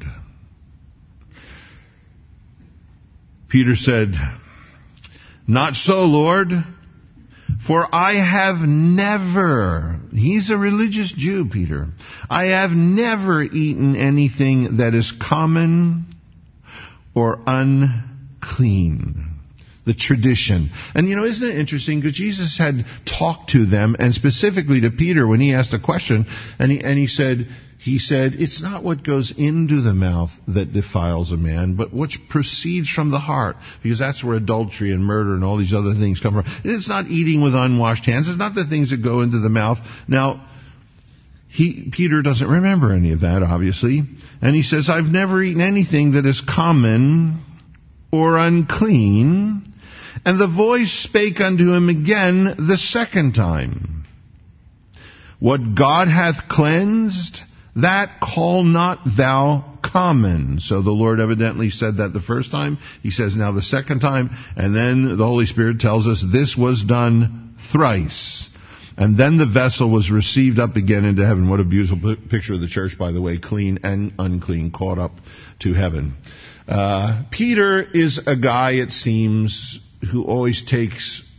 S1: Peter said, "Not so, Lord, for I have never," he's a religious Jew, Peter, "I have never eaten anything that is common or unclean." The tradition. And you know, isn't it interesting? Because Jesus had talked to them, and specifically to Peter when he asked a question, and he, and he said, He said, "It's not what goes into the mouth that defiles a man, but what proceeds from the heart." Because that's where adultery and murder and all these other things come from. It's not eating with unwashed hands. It's not the things that go into the mouth. Now, he, Peter doesn't remember any of that, obviously. And he says, "I've never eaten anything that is common or unclean." And the voice spake unto him again the second time, "What God hath cleansed, that call not thou common." So the Lord evidently said that the first time. He says now the second time. And then the Holy Spirit tells us this was done thrice. And then the vessel was received up again into heaven. What a beautiful picture of the church, by the way. Clean and unclean, caught up to heaven. Uh, Peter is a guy, it seems, who always takes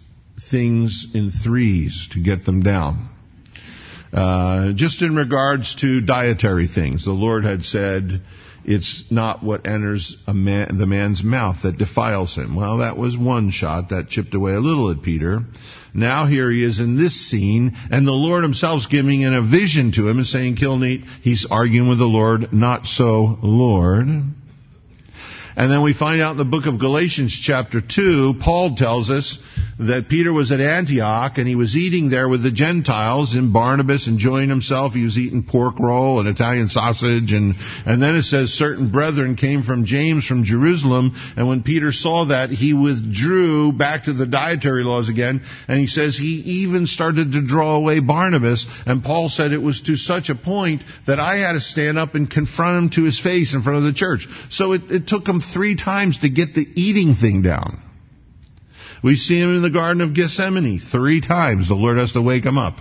S1: things in threes to get them down. Uh, just in regards to dietary things, the Lord had said, it's not what enters a man, the man's mouth that defiles him. Well, that was one shot that chipped away a little at Peter. Now here he is in this scene, and the Lord himself's giving in a vision to him and saying, kill Nate. He's arguing with the Lord, not so, Lord. And then we find out in the book of Galatians chapter two, Paul tells us that Peter was at Antioch and he was eating there with the Gentiles, and Barnabas enjoying himself. He was eating pork roll and Italian sausage. And, and then it says certain brethren came from James from Jerusalem. And when Peter saw that, he withdrew back to the dietary laws again. And he says he even started to draw away Barnabas. And Paul said it was to such a point that I had to stand up and confront him to his face in front of the church. So it, it took him three times to get the eating thing down. We see him in the Garden of Gethsemane three times. The Lord has to wake him up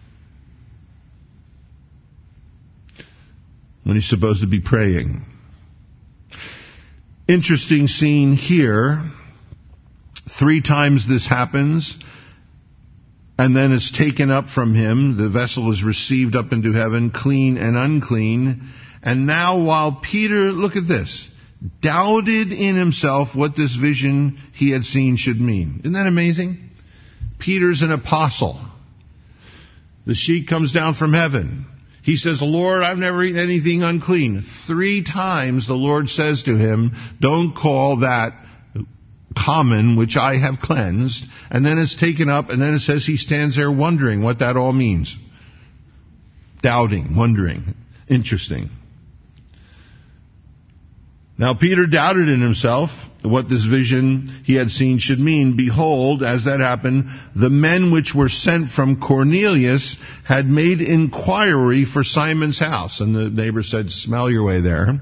S1: when he's supposed to be praying. Interesting scene here. Three times this happens, and then it's taken up from him. The vessel is received up into heaven, clean and unclean. And now while Peter, look at this, doubted in himself what this vision he had seen should mean. Isn't that amazing? Peter's an apostle. The sheet comes down from heaven. He says, Lord, I've never eaten anything unclean. Three times the Lord says to him, don't call that common, which I have cleansed. And then it's taken up, and then it says he stands there wondering what that all means. Doubting, wondering. Interesting. Now Peter doubted in himself what this vision he had seen should mean. Behold, as that happened, the men which were sent from Cornelius had made inquiry for Simon's house. And the neighbor said, smell your way there.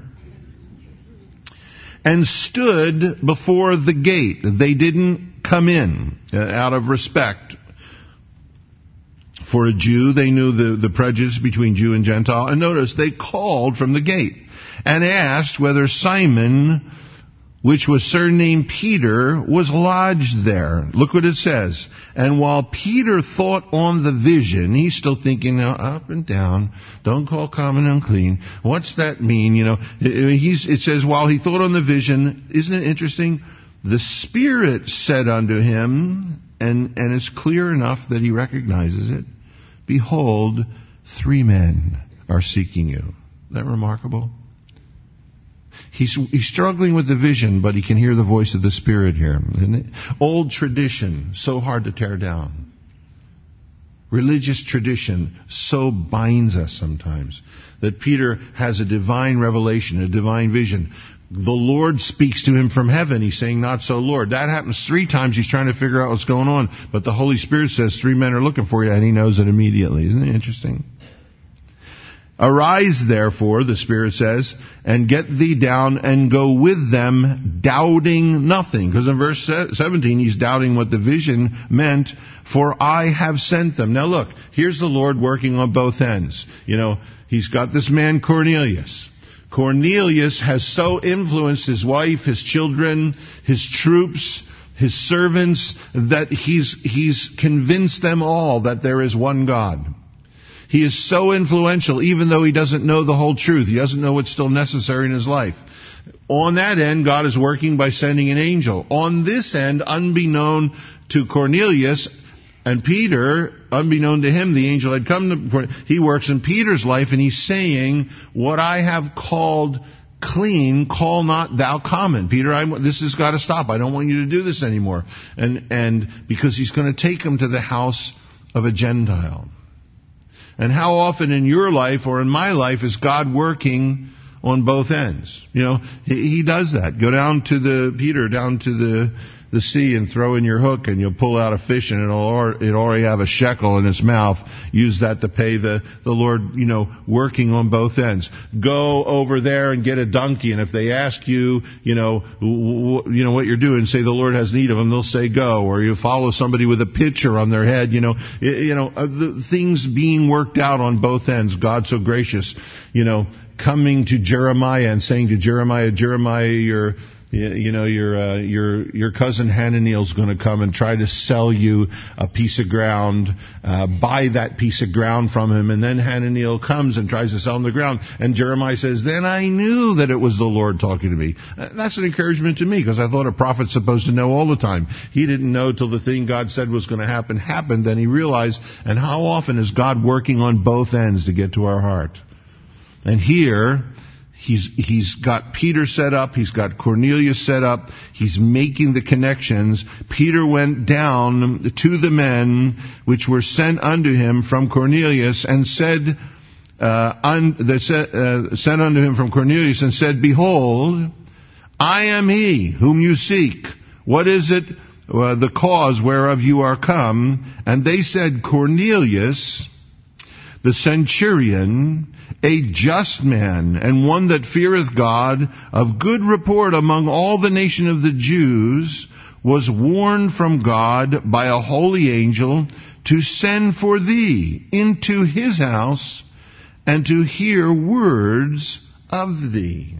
S1: And stood before the gate. They didn't come in uh, out of respect for a Jew. They knew the, the prejudice between Jew and Gentile. And notice, they called from the gate and asked whether Simon, which was surnamed Peter, was lodged there. Look what it says. And while Peter thought on the vision, he's still thinking now, up and down, don't call common unclean. What's that mean? You know, he's, it says, while he thought on the vision, isn't it interesting? The Spirit said unto him, and, and it's clear enough that he recognizes it, behold, three men are seeking you. Isn't that remarkable? He's, he's struggling with the vision, but he can hear the voice of the Spirit here. Isn't it? Old tradition, so hard to tear down. Religious tradition so binds us sometimes that Peter has a divine revelation, a divine vision. The Lord speaks to him from heaven. He's saying, not so, Lord. That happens three times. He's trying to figure out what's going on. But the Holy Spirit says, three men are looking for you, and he knows it immediately. Isn't it interesting? Arise, therefore, the Spirit says, and get thee down and go with them, doubting nothing. Because in verse seventeen, he's doubting what the vision meant, for I have sent them. Now look, here's the Lord working on both ends. You know, he's got this man Cornelius. Cornelius has so influenced his wife, his children, his troops, his servants, that he's, he's convinced them all that there is one God. He is so influential, even though he doesn't know the whole truth. He doesn't know what's still necessary in his life. On that end, God is working by sending an angel. On this end, unbeknown to Cornelius and Peter, unbeknown to him, the angel had come to, he works in Peter's life, and he's saying, what I have called clean, call not thou common. Peter, I, this has got to stop. I don't want you to do this anymore. And, and because he's going to take him to the house of a Gentile. And how often in your life or in my life is God working on both ends? You know, he, he does that. Go down to the, Peter, down to the, the sea and throw in your hook, and you'll pull out a fish, and it'll, it'll already have a shekel in its mouth. Use that to pay the, the Lord, you know, working on both ends. Go over there and get a donkey, and if they ask you, you know, w- you know what you're doing, say the Lord has need of them, they'll say go. Or you follow somebody with a pitcher on their head, you know, you know, the things being worked out on both ends. God so gracious, you know, coming to Jeremiah and saying to Jeremiah, Jeremiah, you're You, you know, your uh, your your cousin Hananiel's going to come and try to sell you a piece of ground. Uh, buy that piece of ground from him, and then Hananiel comes and tries to sell him the ground. And Jeremiah says, "Then I knew that it was the Lord talking to me." Uh, that's an encouragement to me, because I thought a prophet's supposed to know all the time. He didn't know till the thing God said was going to happen happened. Then he realized. And how often is God working on both ends to get to our heart? And here, He's, he's got Peter set up. He's got Cornelius set up. He's making the connections. Peter went down to the men which were sent unto him from Cornelius and said, uh, un, they said, uh, sent unto him from Cornelius and said, "Behold, I am he whom you seek. What is it, uh, the cause whereof you are come?" And they said, "Cornelius, the centurion, a just man, and one that feareth God, of good report among all the nation of the Jews, was warned from God by a holy angel to send for thee into his house, and to hear words of thee."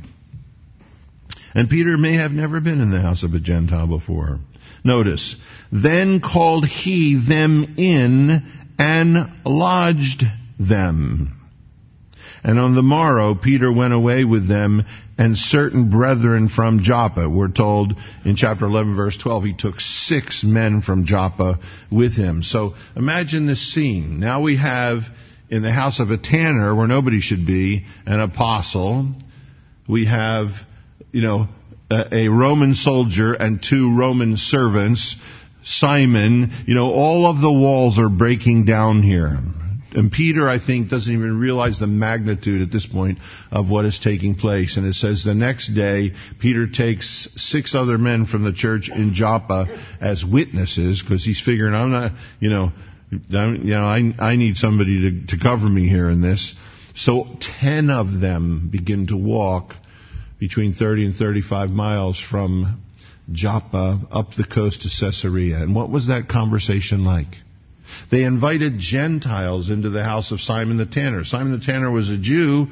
S1: And Peter may have never been in the house of a Gentile before. Notice, "Then called he them in, and lodged them. And on the morrow, Peter went away with them, and certain brethren from Joppa." We're told in chapter eleven, verse twelve, he took six men from Joppa with him. So imagine this scene. Now we have in the house of a tanner, where nobody should be, an apostle. We have, you know, a, a Roman soldier and two Roman servants. Simon, you know, all of the walls are breaking down here. And Peter, I think, doesn't even realize the magnitude at this point of what is taking place. And it says the next day, Peter takes six other men from the church in Joppa as witnesses, because he's figuring, I'm not, you know, I'm, you know, I, I need somebody to, to cover me here in this. So ten of them begin to walk between thirty and thirty-five miles from Joppa up the coast to Caesarea. And what was that conversation like? They invited Gentiles into the house of Simon the tanner. Simon the tanner was a Jew.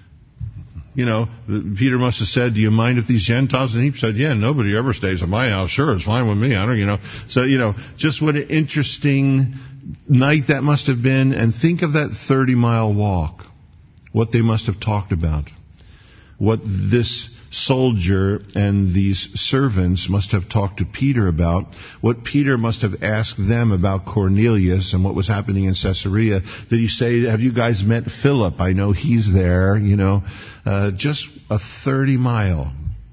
S1: You know, Peter must have said, "Do you mind if these Gentiles?" And he said, "Yeah, nobody ever stays at my house. Sure, it's fine with me. I don't, you know." So, you know, just what an interesting night that must have been. And think of that thirty-mile walk. What they must have talked about. What this soldier and these servants must have talked to Peter about, what Peter must have asked them about Cornelius and what was happening in Caesarea. Did he say, "Have you guys met Philip? I know he's there," you know. Uh, just a thirty-mile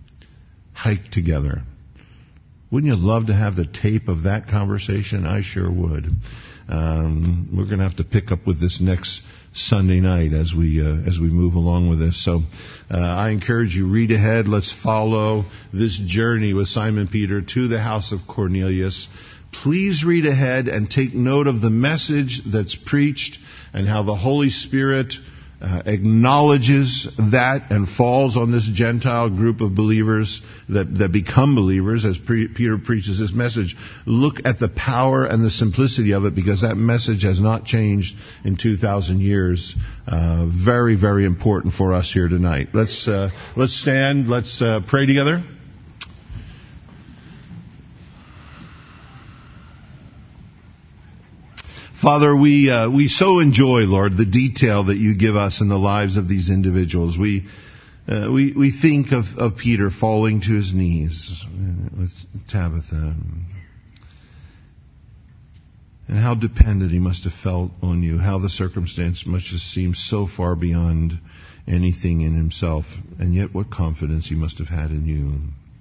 S1: hike together. Wouldn't you love to have the tape of that conversation? I sure would. Um, we're going to have to pick up with this next Sunday night as we uh, as we move along with this. So uh, I encourage you, read ahead. Let's follow this journey with Simon Peter to the house of Cornelius. Please read ahead and take note of the message that's preached and how the Holy Spirit uh, acknowledges that and falls on this Gentile group of believers that, that become believers as pre- Peter preaches this message. Look at the power and the simplicity of it, because that message has not changed in two thousand years. Uh, very, very important for us here tonight. Let's, uh, let's stand. Let's uh, pray together. Father, we uh, we so enjoy, Lord, the detail that you give us in the lives of these individuals. We uh, we we think of, of Peter falling to his knees with Tabitha, and how dependent he must have felt on you. How the circumstance must have seemed so far beyond anything in himself, and yet what confidence he must have had in you.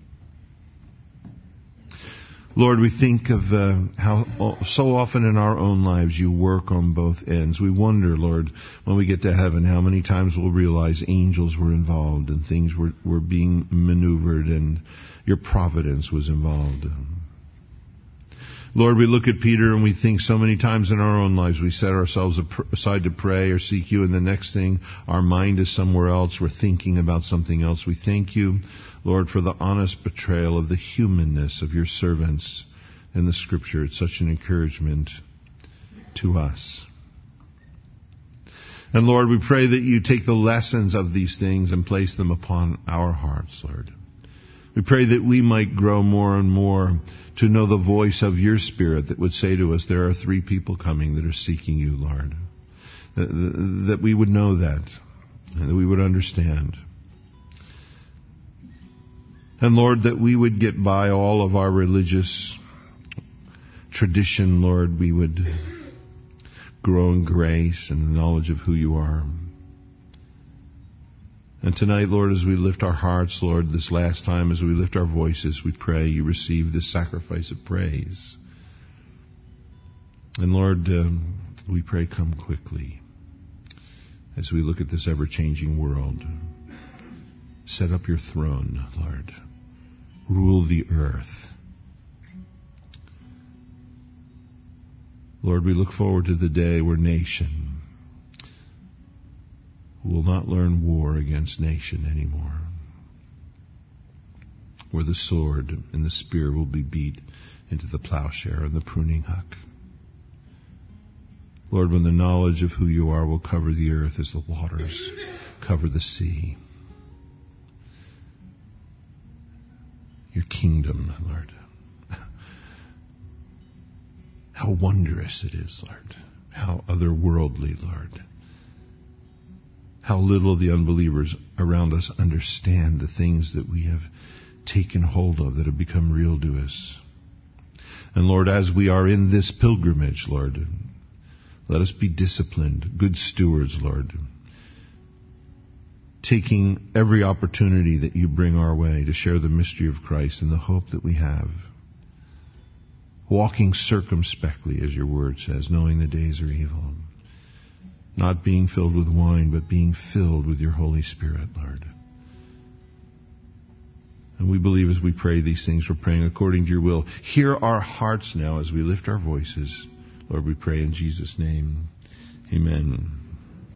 S1: Lord, we think of uh, how so often in our own lives you work on both ends. We wonder, Lord, when we get to heaven, how many times we'll realize angels were involved and things were, were being maneuvered and your providence was involved. Lord, we look at Peter and we think so many times in our own lives we set ourselves aside to pray or seek you, and the next thing our mind is somewhere else. We're thinking about something else. We thank you, Lord, for the honest betrayal of the humanness of your servants in the Scripture. It's such an encouragement to us. And Lord, we pray that you take the lessons of these things and place them upon our hearts, Lord. We pray that we might grow more and more to know the voice of your Spirit that would say to us, there are three people coming that are seeking you, Lord. That, that we would know that, and that we would understand. And Lord, that we would get by all of our religious tradition, Lord. We would grow in grace and the knowledge of who you are. And tonight, Lord, as we lift our hearts, Lord, this last time, as we lift our voices, we pray you receive this sacrifice of praise. And Lord, um, we pray come quickly as we look at this ever-changing world. Set up your throne, Lord. Rule the earth. Lord, we look forward to the day where nation will not learn war against nation anymore, where the sword and the spear will be beat into the plowshare and the pruning hook. Lord, when the knowledge of who you are will cover the earth as the waters cover the sea. Your kingdom, Lord. How wondrous it is, Lord. How otherworldly, Lord. How little the unbelievers around us understand the things that we have taken hold of that have become real to us. And Lord, as we are in this pilgrimage, Lord, let us be disciplined, good stewards, Lord, taking every opportunity that you bring our way to share the mystery of Christ and the hope that we have. Walking circumspectly, as your word says, knowing the days are evil. Not being filled with wine, but being filled with your Holy Spirit, Lord. And we believe as we pray these things, we're praying according to your will. Hear our hearts now as we lift our voices. Lord, we pray in Jesus' name. Amen.